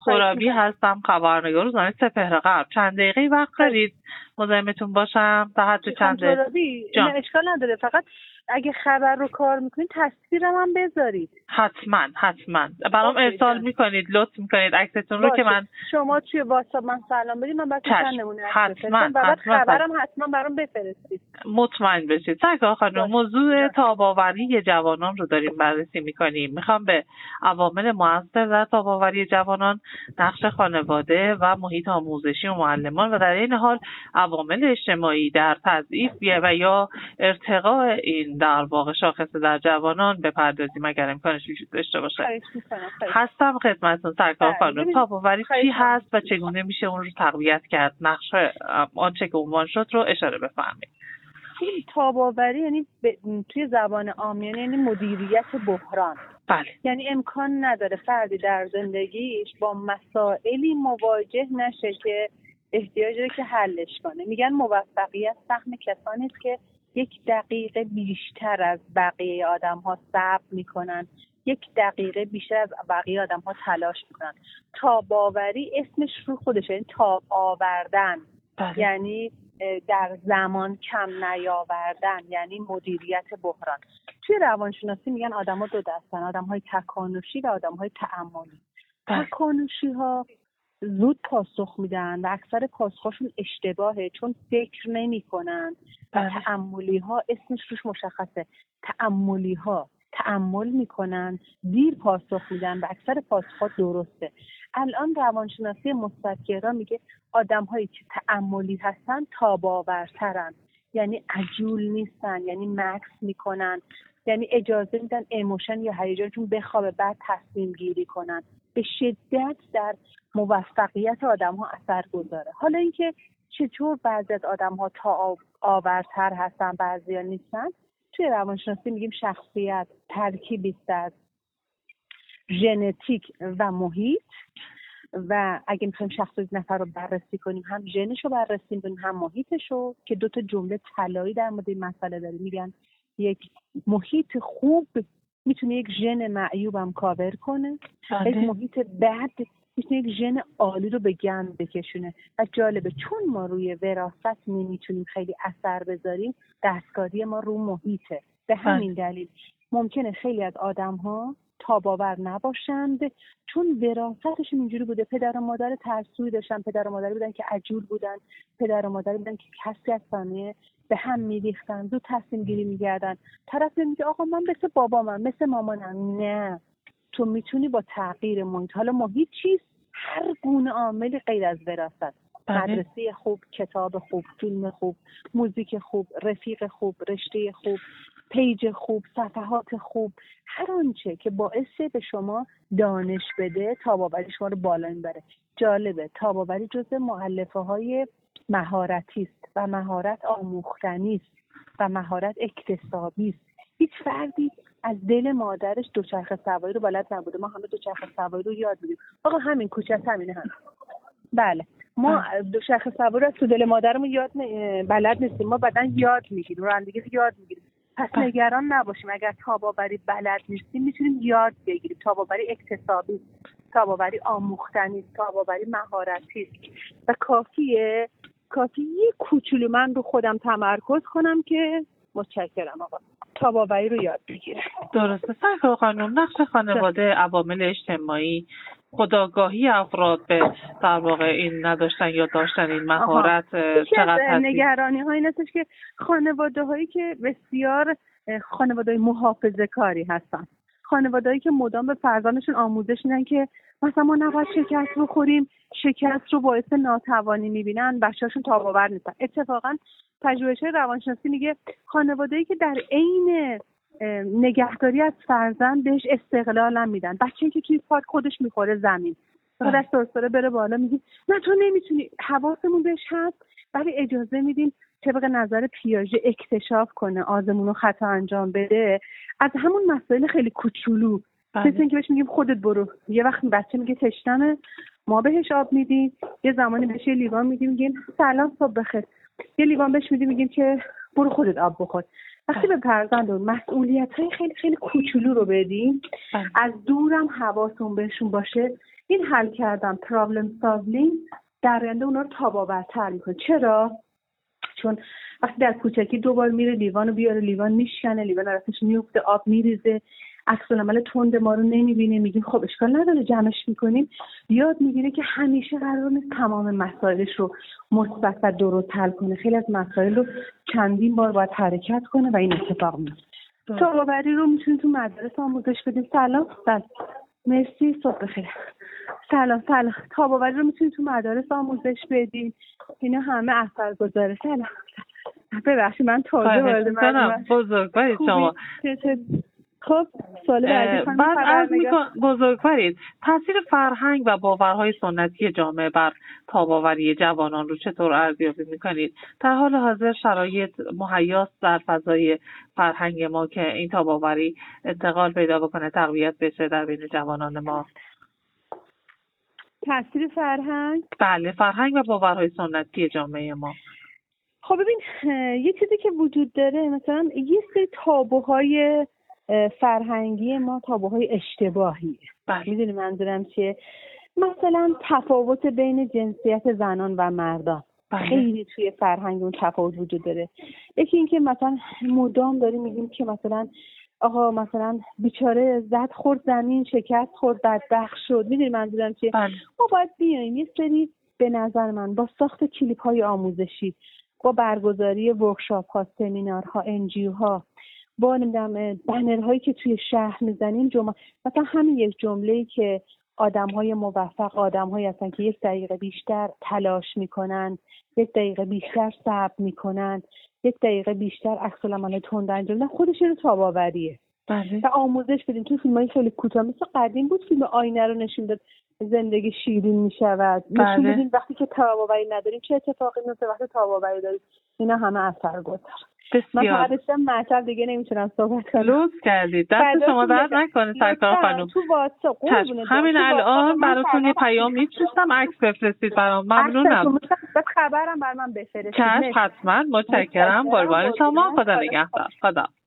سهرابی هستم، خبرنگار روزنامه سپهر غرب. چند دقیقه وقت دارید مزاحمتون باشم؟ تا حد چند دقیقه؟ اشکال نداره، فقط اگه خبر رو کار میکنید تصویرم هم بذارید. حتما برام ارسال میکنید، لطف میکنید عکستون رو که من شما توی واتساپ من سلام بدید، من بعد نمونه حتما بعد خبرم حتما برام بفرستید. مطمئن بشید. سرکار خانم، موضوع تاب‌آوری جوانان رو داریم بررسی میکنیم. میخوام به عوامل مؤثر در تاب‌آوری جوانان، نقش خانواده و محیط آموزشی و معلمان و در این حال عوامل اجتماعی در تضعیف و یا ارتقاء این در واقع شاخصه در جوانان بپردازیم اگر امکانش وجود داشته باشه. هستم خدمتتون سرکار خانم. تاب‌آوری چی هست و چگونه میشه اون رو تقویت کرد؟ نقش آنچه که عنوان شد رو اشاره بفرمایید. تاب‌آوری یعنی توی زبان عامیانه یعنی مدیریت بحران. بله. یعنی امکان نداره فردی در زندگیش با مسائلی مواجه نشه که احتیاج داره که حلش کنه. میگن موفقیت سهم کسانی است که 1 دقیقه بیشتر از بقیه آدم‌ها صبر میکنن، 1 دقیقه بیشتر از بقیه آدم‌ها تلاش میکنن. تاب‌آوری اسمش رو خودشه، یعنی تاب آوردن. بله. یعنی در زمان کم نیاوردن، یعنی مدیریت بحران. توی روانشناسی میگن آدم‌ها 2 دستن، آدم‌های تکانشی و آدم‌های تأملی. تکانشی‌ها زود پاسخ میدن و اکثر پاسخشون اشتباهه چون فکر نمی‌کنن. و تأملی‌ها اسمش روش مشخصه، تأملی‌ها تأمل میکنن، دیر پاسخ میدن و اکثر پاسخات درسته. الان روانشناسی مثبت‌گرا میگه آدم‌هایی که تأملی هستن تاب‌آورترن، یعنی عجول نیستن، یعنی مکث میکنن، یعنی اجازه میدن ایموشن یا هیجانشون بخوابه بعد تصمیم گیری کنن. به شدت در موفقیت آدم‌ها اثر گذاره. حالا اینکه چطور بعضی از آدم‌ها تاب‌آورتر هستن بعضیا نیستن، توی روانشناسی میگیم شخصیت ترکیبی است از ژنتیک و محیط و اگه میخوایم شخصیت نفر رو بررسی کنیم هم ژنش رو بررسی می‌کنیم هم محیطش رو، که 2 تا جمله طلایی در مورد این مسئله داریم. میگن یک محیط خوب میتونه یک ژن معیوب هم کاور کنه، یک محیط بد میتونه یک ژن عالی رو به گند بکشونه. و جالبه چون ما روی وراثت نمیتونیم خیلی اثر بذاریم، دستکاری ما رو محیطه. به همین دلیل ممکنه خیلی از آدم‌ها تاب‌آور نباشند چون وراثتشون اینجوری بوده. پدر و مادر ترسویی داشتن، پدر و مادری بودن که عجول بودن، پدر و مادری بودن که حساسانه به هم میریختن، زود تصمیم گیری می‌کردن. طرف میگه آقا من مثل بابامم، مثل مامانم. نه، تو میتونی با تغییر محیط. حالا محیط چیست؟ هر گونه عاملی غیر از وراثت. مدرسه خوب، کتاب خوب، فیلم خوب، موزیک خوب، رفیق خوب، رشته خوب، پیج خوب، صفحات خوب، هر آنچه که باعث به شما دانش بده تاب‌آوری شما رو بالا میبره. جالبه تاب‌آوری جزء مؤلفه‌های مهارتی است و مهارت آموختنی است و مهارت اکتسابی است. هیچ فردی از دل مادرش دوچرخه سواری رو بلد نبوده. ما همه دوچرخه سواری رو یاد می‌گیریم. آقا همین کوچه همینه هم. بله، ما دوچرخه سواری رو تو دل مادرمون بلد نیستیم. ما بعدن یاد می‌گیریم، رانندگی رو یاد می‌گیریم. پس نگران نباشیم اگر تاب‌آوری بلد نیستیم میتونیم یاد بگیریم. تاب‌آوری اکتسابی، تاب‌آوری آموختنی، تاب‌آوری مهارتی و کافیه یه کوچولو من رو خودم تمرکز کنم که متشکرم آقا تاب‌آوری رو یاد بگیرم. درسته سرکار خانم. نقش خانواده، عوامل اجتماعی، خودآگاهی افراد به در واقع این نداشتن یا داشتن این مهارت چقدر هست؟ نگرانی ها این هستش که خانواده هایی که بسیار خانواده محافظه کاری هستن، خانواده هایی که مدام به فرزندشون آموزش میدن که مثلا ما نباید شکست بخوریم، شکست رو باعث ناتوانی میبینن، بچه‌هاشون تاب‌آور نیستن. اتفاقا پژوهش‌های روانشناسی میگه خانواده‌ای که در عین نگهداری از فرزند بهش استقلال هم میدن، بچه‌ای که توی پارک خودش میخوره زمین خودش سرسره بره بالا، میگی نه تو نمیتونی، حواسمون بهش هست ولی اجازه میدیم طبق نظر پیاژه اکتشاف کنه، آزمون و خطا انجام بده از همون مسائل خیلی کوچولو. مثل اینکه بهش میگیم خودت برو. یه وقت بچه میگه تشنمه، ما بهش آب میدیم، یه زمانی بهش یه لیوان میدیم میگیم سلام صبح بخیر، یه لیوان بهش میگیم که برو خودت آب بخور. وقتی به فرزندون مسئولیت‌های خیلی خیلی کوچولو رو بدیم، از دورم حواسون بهشون باشه، این حل کردن پرابلم سالوینگ در آینده اونا رو تاب‌آورتر میکنه. چرا؟ چون وقتی در کوچکی 2 بار میره لیوانو بیاره، لیوان میشکنه، لیوان ازش میفته، آب میریزه، عکس العمل تند ما رو نمیبینه، میگیم خب اشکال نداره جمعش میکنیم. یاد میگیره که همیشه قرار نیست تمام مسائلش رو مثبت و درست حل کنه. خیلی از مسائل رو چندین بار باید حرکت کنه و این اتفاق میفته. تاب‌آوری رو میتونید تو مدرسه آموزش بدیم. سلام. مرسی، صبح بخیر. سلام. تاب‌آوری رو میتونید تو مدارس آموزش بدین. اینا همه اثرگذاره. سلام. ببخشید من تازه وارد مدرسه بزرگوارید شما. خب سوال بعدی بعد از بزرگوارید تاثیر فرهنگ و باورهای سنتی جامعه بر تاب‌آوری جوانان رو چطور ارزیابی میکنید؟ در حال حاضر شرایط مهیاست در فضای فرهنگ ما که این تاب‌آوری انتقال پیدا بکنه، تقویت بشه در بین جوانان ما؟ تاثیر فرهنگ؟ بله، فرهنگ و باورهای سنتی جامعه ما. خب ببین، یه چیزی که وجود داره، مثلا یه سری تابوهای فرهنگی ما تابوهای اشتباهی. میدونی منظورم چیه؟ مثلا تفاوت بین جنسیت زنان و مردان. خیلی توی فرهنگ اون تفاوت وجود داره. یکی این که مثلا مدام داریم میگیم که مثلا آقا مثلا بیچاره زد خورد زمین، شکست خورد، بدبخت شد. میدونی منظورم چیه؟ ما باید بیایم یه سری، به نظر من، با ساخت کلیپ های آموزشی، با برگزاری ورکشاپ ها، سمینارها، NGO ها، با نمیدونم بنرهایی که توی شهر میزنیم، مثلا همین یک جمله‌ای که آدم‌های موفق آدم‌هایی هستن که 1 دقیقه بیشتر تلاش میکنن، 1 دقیقه بیشتر صبر میکنن، 1 دقیقه بیشتر عکس‌العمل تند انجام میدن، خودش اینو تاب‌آوریه. بله. و آموزش بدیم. تو فیلم‌های خیلی کوتاه مثل قدیم بود، فیلم آینه رو نشون داد، زندگی شیرین میشود. نشون بدیم وقتی که تاب‌آوری نداریم چه اتفاقی میفته، وقتی تاب‌آوری داریم اینا همه اثرگذار. من فقط مطلب دیگه نمیتونم صحبت کنم. لطف کردید. دست شما درد نکنه سرکار خانم. تو واتساپ همین الان براتون یه پیام میفرستم، عکس بفرستید برام. ممنونم. خبرم بر من بفرستید. حتما. متشکرم. قربان شما. خدا نگهدار. خدا.